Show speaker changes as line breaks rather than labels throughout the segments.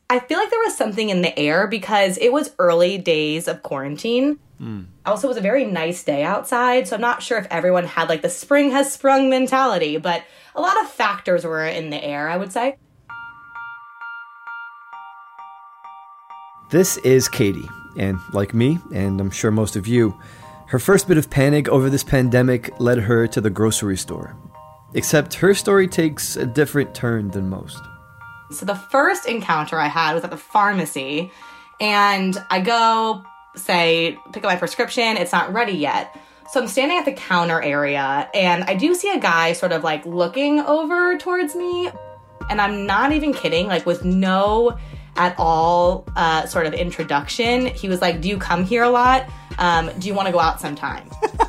I feel like there was something in the air because it was early days of quarantine. Also, it was a very nice day outside, so I'm not sure if everyone had like the spring has sprung mentality, but a lot of factors were in the air, I would say.
This is Katie, and like me, and I'm sure most of you, her first bit of panic over this pandemic led her to the grocery store. Except her story takes a different turn than most.
So the first encounter I had was at the pharmacy, and I go, say, pick up my prescription, it's not ready yet. So I'm standing at the counter area, and I do see a guy sort of like looking over towards me, and I'm not even kidding, like with no at all sort of introduction. He was like, do you come here a lot? Do you want to go out sometime?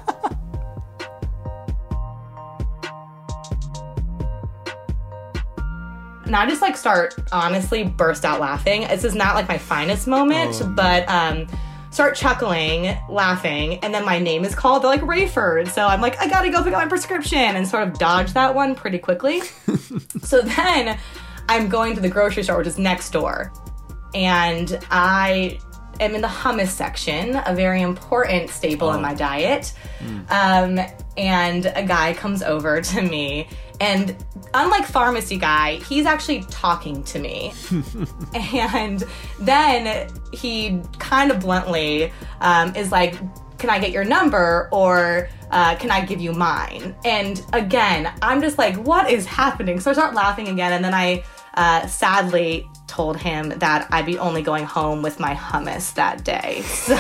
And I just like honestly burst out laughing. This is not like my finest moment, but start chuckling, laughing, and then my name is called. They're like, Rayford. So I'm like, I gotta go pick up my prescription, and sort of dodge that one pretty quickly. So then I'm going to the grocery store, which is next door. And I am in the hummus section, a very important staple in my diet. And a guy comes over to me, and unlike pharmacy guy, he's actually talking to me. And then he kind of bluntly is like, can I get your number, or can I give you mine? And again, I'm just like, what is happening? So I start laughing again, and then I sadly told him that I'd be only going home with my hummus that day. So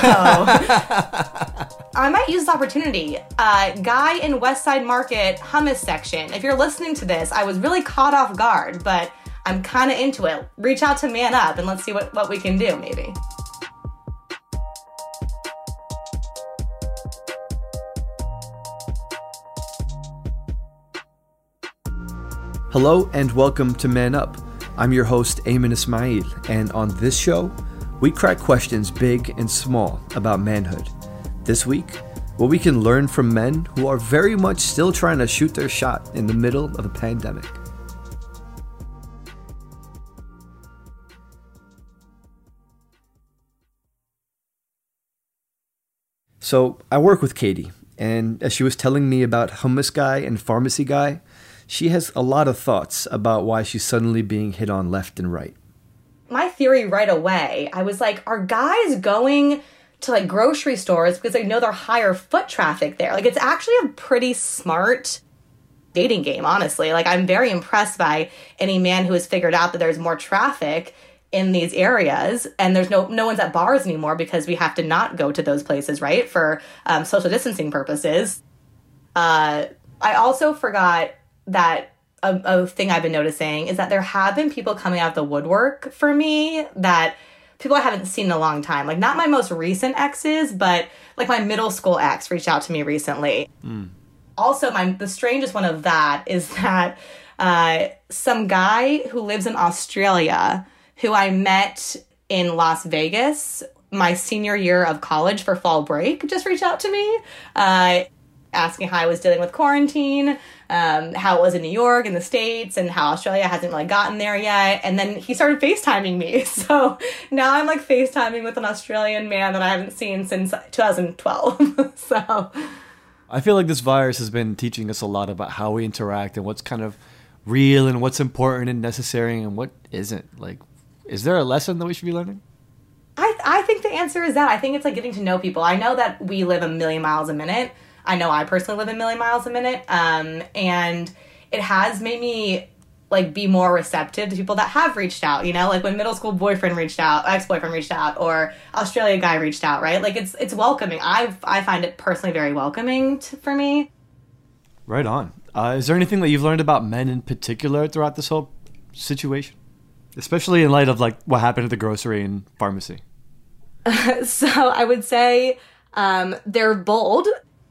I might use this opportunity. Guy in West Side Market hummus section. If you're listening to this, I was really caught off guard, but I'm kind of into it. Reach out to Man Up and let's see what we can do, maybe.
Hello and welcome to Man Up. I'm your host, Ayman Ismail, and on this show, we crack questions big and small about manhood. This week, what we can learn from men who are very much still trying to shoot their shot in the middle of a pandemic. So, I work with Katie, and as she was telling me about hummus guy and pharmacy guy, she has a lot of thoughts about why she's suddenly being hit on left and right.
My theory right away, I was like, are guys going to like grocery stores because they know they're higher foot traffic there? Like, it's actually a pretty smart dating game, honestly. Like, I'm very impressed by any man who has figured out that there's more traffic in these areas, and there's no one's at bars anymore because we have to not go to those places, right, for social distancing purposes. I also forgot that a thing I've been noticing is that there have been people coming out of the woodwork for me, that people I haven't seen in a long time. Like, not my most recent exes, but like my middle school ex reached out to me recently. Also, the strangest one of that is that some guy who lives in Australia, who I met in Las Vegas my senior year of college for fall break, just reached out to me, asking how I was dealing with quarantine, how it was in New York and the States, and how Australia hasn't really gotten there yet. And then he started FaceTiming me. So now I'm like FaceTiming with an Australian man that I haven't seen since 2012. So
I feel like this virus has been teaching us a lot about how we interact and what's kind of real and what's important and necessary and what isn't. Like, is there a lesson that we should be learning?
I think the answer is that. I think it's like getting to know people. I know that we live a million miles a minute. I know I personally live a million miles a minute, and it has made me like be more receptive to people that have reached out, you know, like when middle school boyfriend reached out, ex-boyfriend reached out, or Australia guy reached out, right? Like it's welcoming. I find it personally very welcoming for me.
Right on. Is there anything that you've learned about men in particular throughout this whole situation? Especially in light of like what happened at the grocery and pharmacy.
So I would say they're bold.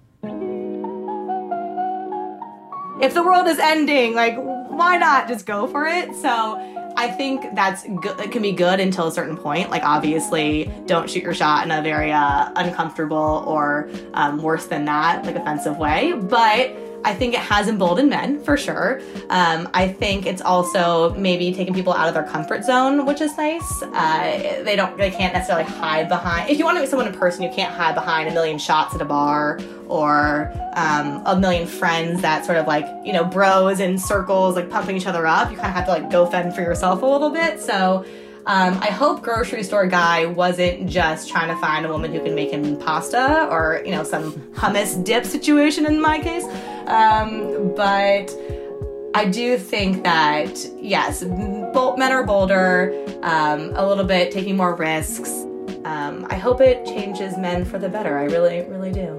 If the world is ending, like, why not just go for it? So I think that's good. It can be good until a certain point. Like, obviously, don't shoot your shot in a very uncomfortable or worse than that, like, offensive way. But I think it has emboldened men, for sure. I think it's also maybe taking people out of their comfort zone, which is nice. They can't necessarily hide behind, if you want to meet someone in person, you can't hide behind a million shots at a bar or a million friends that sort of like, bros in circles, like pumping each other up. You kind of have to like go fend for yourself a little bit. So I hope grocery store guy wasn't just trying to find a woman who can make him pasta or, some hummus dip situation in my case. But I do think that, yes, men are bolder, a little bit taking more risks. I hope it changes men for the better. I really, really do.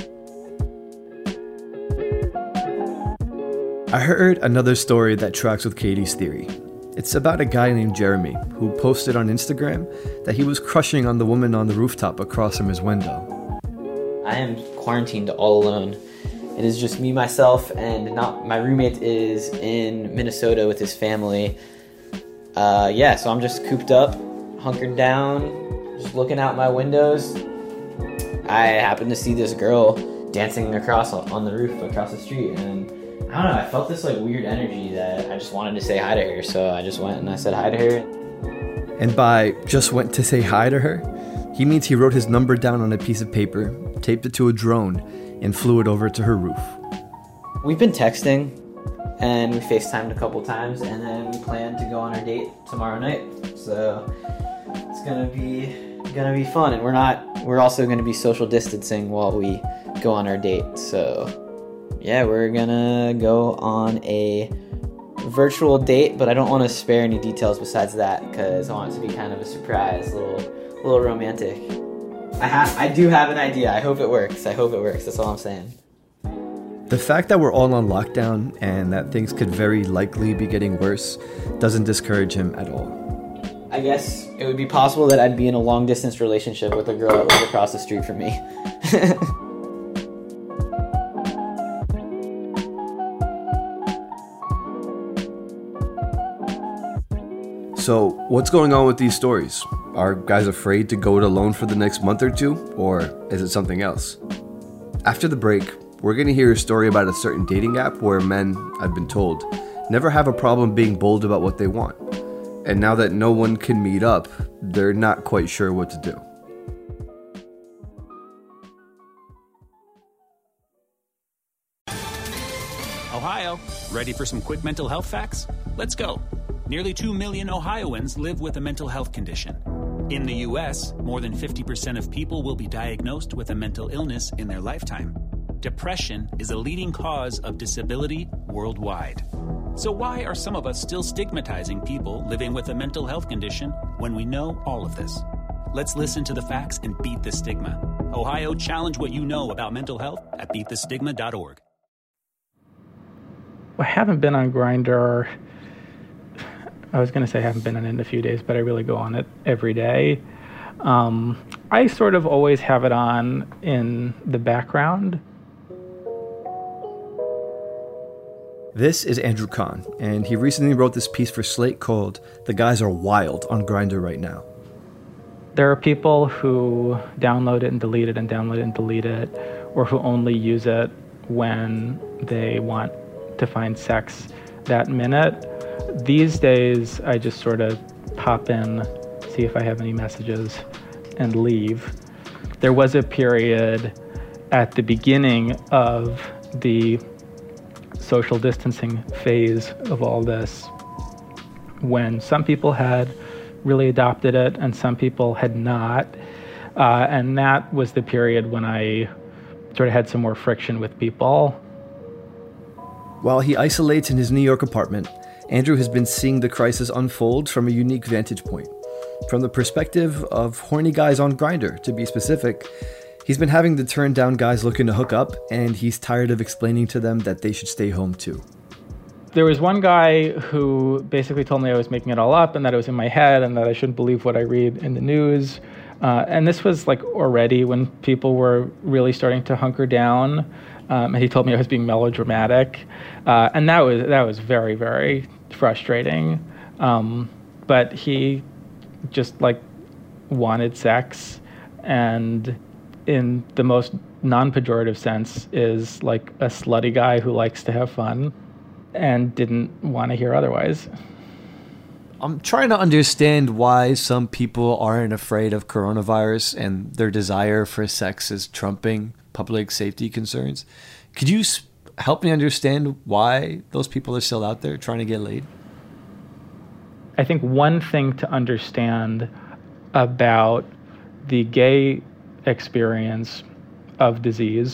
I heard another story that tracks with Katie's theory. It's about a guy named Jeremy who posted on Instagram that he was crushing on the woman on the rooftop across from his window.
I am quarantined all alone. It is just me, myself, and my roommate is in Minnesota with his family. So I'm just cooped up, hunkered down, just looking out my windows. I happened to see this girl dancing across on the roof across the street, and I don't know, I felt this like weird energy that I just wanted to say hi to her, so I just went and I said hi to her.
And by just went to say hi to her, he means he wrote his number down on a piece of paper, taped it to a drone, and flew it over to her roof.
We've been texting, and we FaceTimed a couple times, and then we plan to go on our date tomorrow night. So it's gonna be fun, and we're also gonna be social distancing while we go on our date. So yeah, we're gonna go on a virtual date, but I don't want to spare any details besides that because I want it to be kind of a surprise, a little romantic. I do have an idea. I hope it works. That's all I'm saying.
The fact that we're all on lockdown and that things could very likely be getting worse doesn't discourage him at all.
I guess it would be possible that I'd be in a long-distance relationship with a girl that lives across the street from me.
So, what's going on with these stories? Are guys afraid to go it alone for the next month or two, or is it something else? After the break, we're going to hear a story about a certain dating app where men, I've been told, never have a problem being bold about what they want. And now that no one can meet up, they're not quite sure what to do.
Ohio, ready for some quick mental health facts? Let's go. Nearly 2 million Ohioans live with a mental health condition. In the U.S., more than 50% of people will be diagnosed with a mental illness in their lifetime. Depression is a leading cause of disability worldwide. So why are some of us still stigmatizing people living with a mental health condition when we know all of this? Let's listen to the facts and beat the stigma. Ohio, challenge what you know about mental health at beatthestigma.org.
I haven't been on Grindr. I was going to say I haven't been on it in a few days, but I really go on it every day. I sort of always have it on in the background.
This is Andrew Kahn, and he recently wrote this piece for Slate called "The Guys Are Wild on Grindr Right Now."
There are people who download it and delete it and download it and delete it, or who only use it when they want to find sex that minute. These days, I just sort of pop in, see if I have any messages, and leave. There was a period at the beginning of the social distancing phase of all this when some people had really adopted it and some people had not. And that was the period when I sort of had some more friction with people.
While he isolates in his New York apartment, Andrew has been seeing the crisis unfold from a unique vantage point. From the perspective of horny guys on Grindr, to be specific, he's been having to turn down guys looking to hook up, and he's tired of explaining to them that they should stay home too.
There was one guy who basically told me I was making it all up and that it was in my head and that I shouldn't believe what I read in the news. And this was like already when people were really starting to hunker down. And he told me I was being melodramatic. And that was very, very frustrating. But he just like wanted sex, and in the most non-pejorative sense, is like a slutty guy who likes to have fun and didn't want to hear otherwise.
I'm trying to understand why some people aren't afraid of coronavirus and their desire for sex is trumping public safety concerns. Could you help me understand why those people are still out there trying to get laid?
I think one thing to understand about the gay experience of disease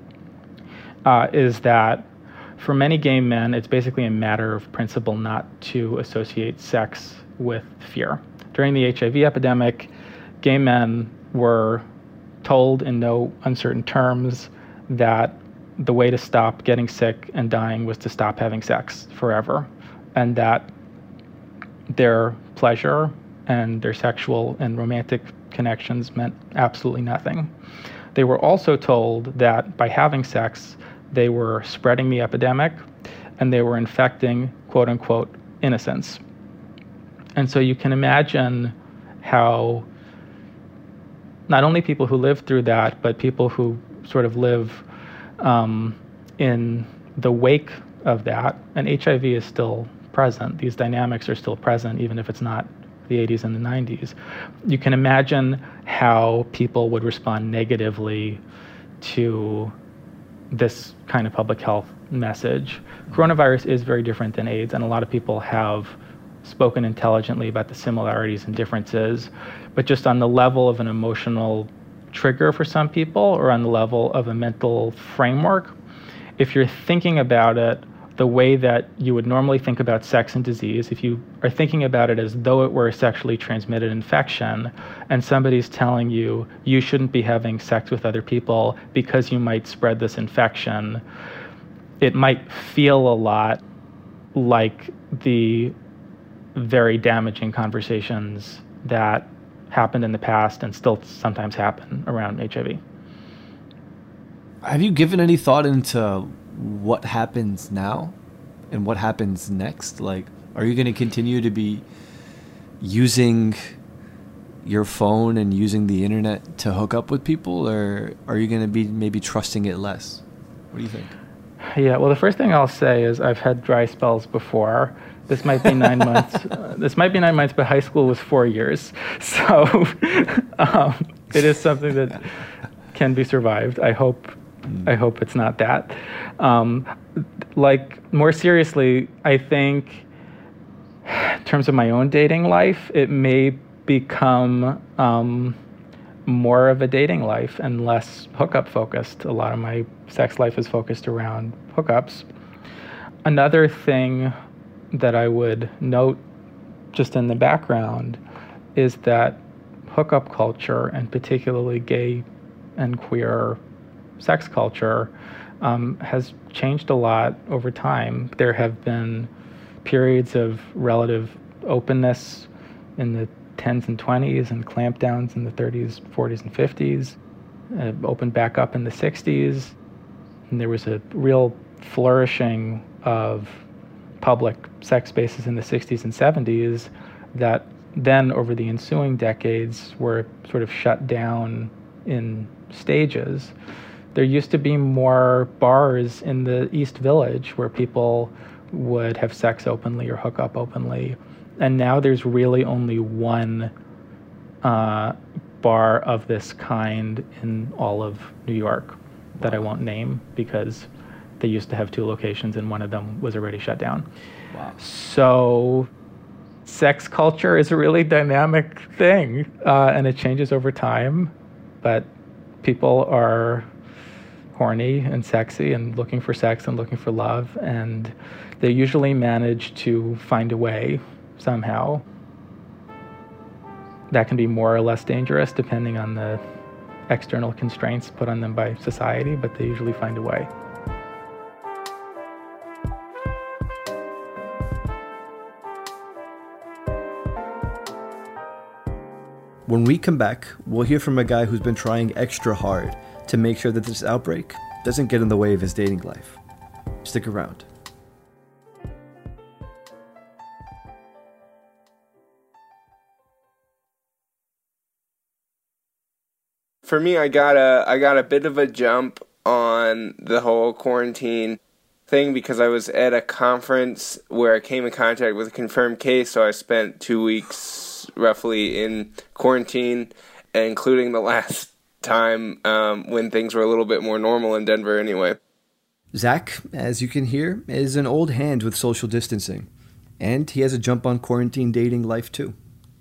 is that for many gay men, it's basically a matter of principle not to associate sex with fear. During the HIV epidemic, gay men were told in no uncertain terms that the way to stop getting sick and dying was to stop having sex forever, and that their pleasure and their sexual and romantic connections meant absolutely nothing. They were also told that by having sex, they were spreading the epidemic and they were infecting, quote unquote, innocence. And so you can imagine how not only people who live through that, but people who sort of live in the wake of that, and HIV is still present. These dynamics are still present, even if it's not the 80s and the 90s. You can imagine how people would respond negatively to this kind of public health message. Coronavirus is very different than AIDS, and a lot of people have spoken intelligently about the similarities and differences, but just on the level of an emotional trigger for some people or on the level of a mental framework, if you're thinking about it the way that you would normally think about sex and disease, if you are thinking about it as though it were a sexually transmitted infection, and somebody's telling you you shouldn't be having sex with other people because you might spread this infection, it might feel a lot like the very damaging conversations that happened in the past and still sometimes happen around HIV.
Have you given any thought into what happens now and what happens next? Like, are you going to continue to be using your phone and using the internet to hook up with people, or are you going to be maybe trusting it less? What do you think?
Yeah, well, the first thing I'll say is I've had dry spells before. This might be 9 months. This might be 9 months, but high school was 4 years. So it is something that can be survived. I hope it's not that. Like, more seriously, I think in terms of my own dating life, it may become more of a dating life and less hookup focused. A lot of my sex life is focused around hookups. Another thing that I would note just in the background is that hookup culture, and particularly gay and queer sex culture, has changed a lot over time. There have been periods of relative openness in the 10s and 20s and clampdowns in the 30s, 40s, and 50s. Opened back up in the 60s. And there was a real flourishing of public sex spaces in the 60s and 70s that then, over the ensuing decades, were sort of shut down in stages. There used to be more bars in the East Village where people would have sex openly or hook up openly. And now there's really only one bar of this kind in all of New York that I won't name because they used to have 2 locations and one of them was already shut down.
Wow.
So sex culture is a really dynamic thing, and it changes over time, but people are horny and sexy and looking for sex and looking for love, and they usually manage to find a way somehow. That can be more or less dangerous depending on the external constraints put on them by society, but they usually find a way.
When we come back, we'll hear from a guy who's been trying extra hard to make sure that this outbreak doesn't get in the way of his dating life. Stick around.
for me, I got a bit of a jump on the whole quarantine thing because I was at a conference where I came in contact with a confirmed case, so I spent 2 weeks roughly in quarantine, including the last time when things were a little bit more normal in Denver anyway.
Zach, as you can hear, is an old hand with social distancing, and he has a jump on quarantine dating life too.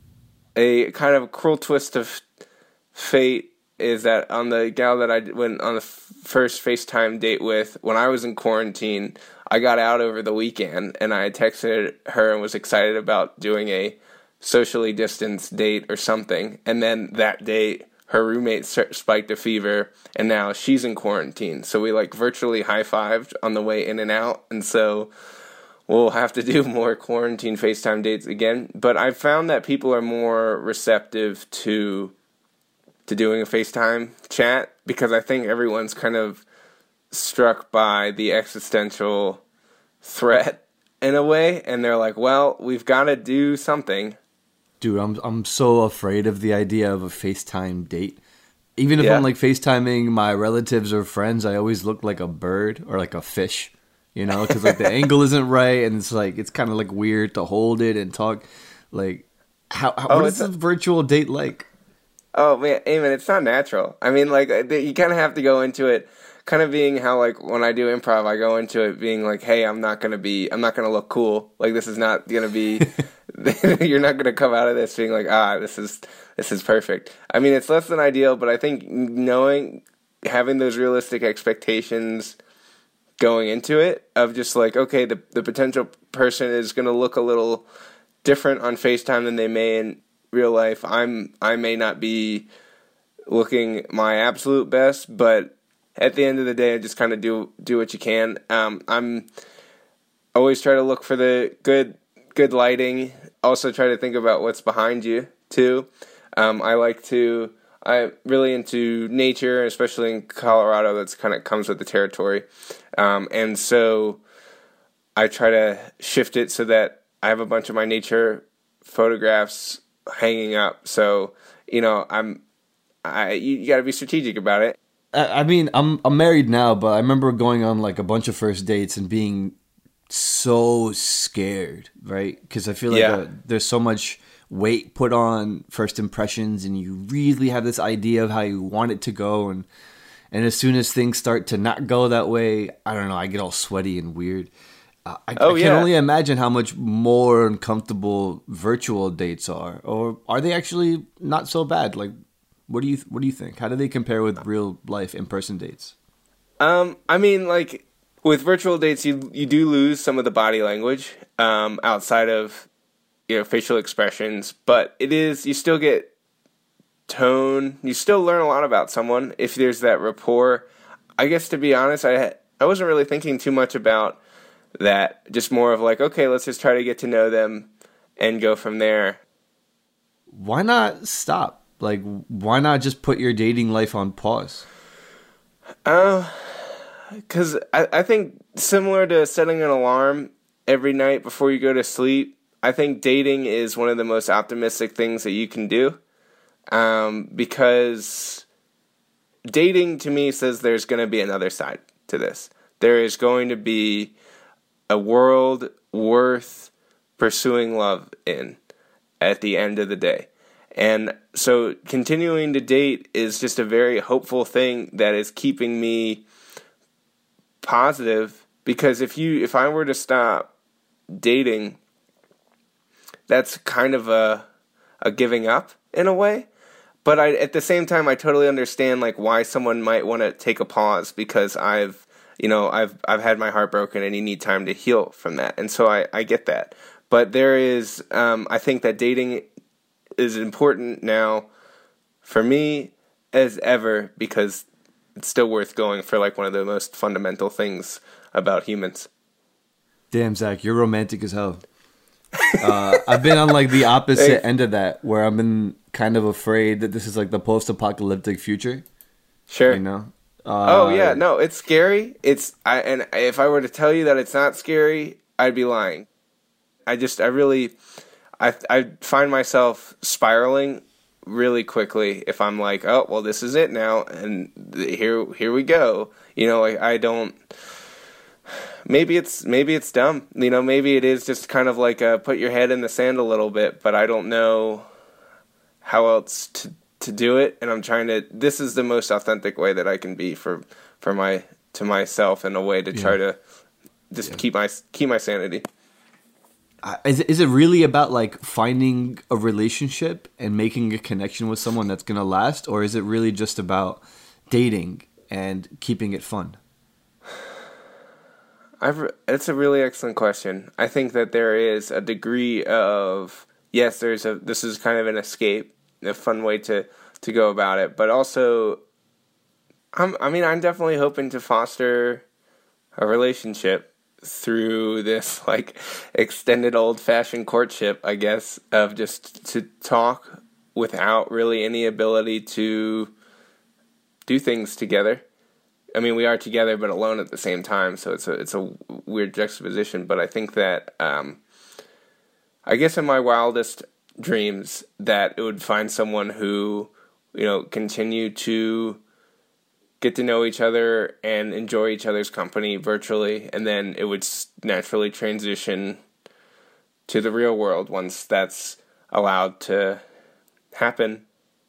A kind of cruel twist of fate is that on the gal that I went on the first FaceTime date with, when I was in quarantine, I got out over the weekend, and I texted her and was excited about doing a socially distanced date or something, and then that day, her roommate spiked a fever, and now she's in quarantine. So we virtually high-fived on the way in and out, and so we'll have to do more quarantine FaceTime dates again. But I've found that people are more receptive to doing a FaceTime chat because I think everyone's kind of struck by the existential threat in a way, and they're like, well, we've got to do something.
Dude, I'm so afraid of the idea of a FaceTime date. Even if I'm FaceTiming my relatives or friends, I always look like a bird or like a fish, because the angle isn't right, and it's kind of weird to hold it and talk. What is the virtual date like?
Oh man, Eamon, it's not natural. I mean, you kind of have to go into it, kind of being how when I do improv, I go into it being hey, I'm not gonna look cool. This is not gonna be. You're not going to come out of this being this is perfect. I mean, it's less than ideal, but I think having those realistic expectations going into it of just okay, the potential person is going to look a little different on FaceTime than they may in real life. I may not be looking my absolute best, but at the end of the day, I just kind of do what you can. I'm always try to look for the good lighting. Also try to think about what's behind you too. I'm really into nature, especially in Colorado. That's kind of comes with the territory. And so I try to shift it so that I have a bunch of my nature photographs hanging up. So, you got to be strategic about it.
I mean, I'm married now, but I remember going on a bunch of first dates and being so scared, right? Because I feel there's so much weight put on first impressions, and you really have this idea of how you want it to go, and as soon as things start to not go that way, I don't know, I get all sweaty and weird. I can only imagine how much more uncomfortable virtual dates are, or are they actually not so bad? What do you think? How do they compare with real life in-person dates?
I mean, with virtual dates, you do lose some of the body language outside of facial expressions, but you still get tone. You still learn a lot about someone if there's that rapport. I guess, to be honest, I wasn't really thinking too much about that. Just more of okay, let's just try to get to know them and go from there.
Why not stop? Why not just put your dating life on pause?
Because I think similar to setting an alarm every night before you go to sleep, I think dating is one of the most optimistic things that you can do. Because dating to me says there's going to be another side to this. There is going to be a world worth pursuing love in at the end of the day. And so continuing to date is just a very hopeful thing that is keeping me positive, because if I were to stop dating, that's kind of a giving up in a way. But at the same time, I totally understand why someone might want to take a pause, because I've had my heart broken and you need time to heal from that. And so I get that. But there is, I think that dating is important now for me as ever, because it's still worth going for one of the most fundamental things about humans.
Damn, Zach, you're romantic as hell. I've been on the opposite end of that, where I've been kind of afraid that this is the post-apocalyptic future.
Sure. No, it's scary. And if I were to tell you that it's not scary, I'd be lying. I find myself spiraling really quickly if I'm like, oh, well, this is it now, and here we go. You know, like I don't. Maybe it's dumb. You know, maybe it is just kind of like put your head in the sand a little bit, but I don't know how else to do it, and I'm trying to. This is the most authentic way that I can be to myself, in a way to try to just keep my sanity.
Is it really about like finding a relationship and making a connection with someone that's gonna last, or is it really just about dating and keeping it fun?
It's a really excellent question. I think that there is a degree of, yes, this is kind of an escape, a fun way to go about it, but also, I'm definitely hoping to foster a relationship through this like extended old-fashioned courtship, I guess, of just to talk without really any ability to do things together. I mean, we are together but alone at the same time, so it's a weird juxtaposition. But I think that I guess in my wildest dreams that it would find someone who, you know, continue to get to know each other and enjoy each other's company virtually, and then it would naturally transition to the real world once that's allowed to happen.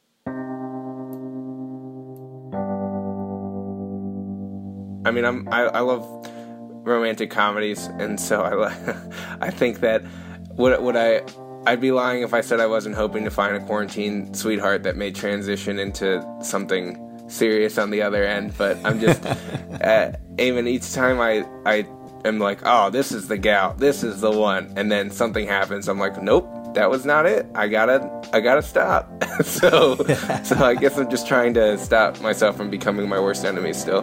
I mean, I love romantic comedies, and so I think that I'd be lying if I said I wasn't hoping to find a quarantine sweetheart that may transition into something serious on the other end. But I'm just, Eamon, each time I am like, oh, this is the gal, this is the one, and then something happens, I'm like, nope, that was not it. I gotta stop. so I guess I'm just trying to stop myself from becoming my worst enemy still.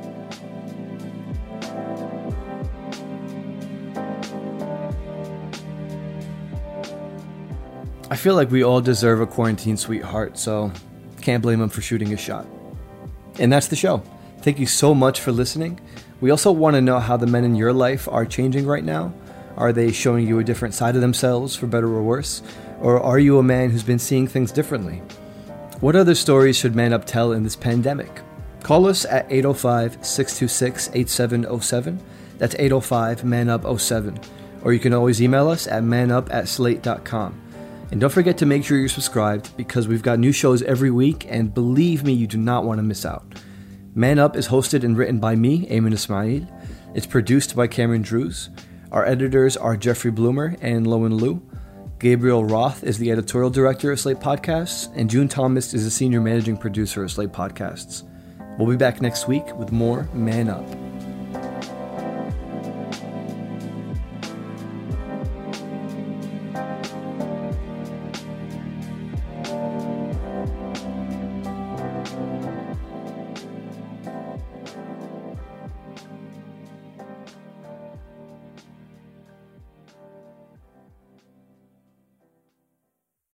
I feel like we all deserve a quarantine sweetheart, so can't blame him for shooting his shot. And that's the show. Thank you so much for listening. We also want to know how the men in your life are changing right now. Are they showing you a different side of themselves, for better or worse? Or are you a man who's been seeing things differently? What other stories should Man Up tell in this pandemic? Call us at 805-626-8707. That's 805-MANUP07. Or you can always email us at manup@slate.com. And don't forget to make sure you're subscribed, because we've got new shows every week, and believe me, you do not want to miss out. Man Up is hosted and written by me, Ayman Ismail. It's produced by Cameron Drews. Our editors are Jeffrey Bloomer and Lowen Liu. Gabriel Roth is the editorial director of Slate Podcasts, and June Thomas is the senior managing producer of Slate Podcasts. We'll be back next week with more Man Up.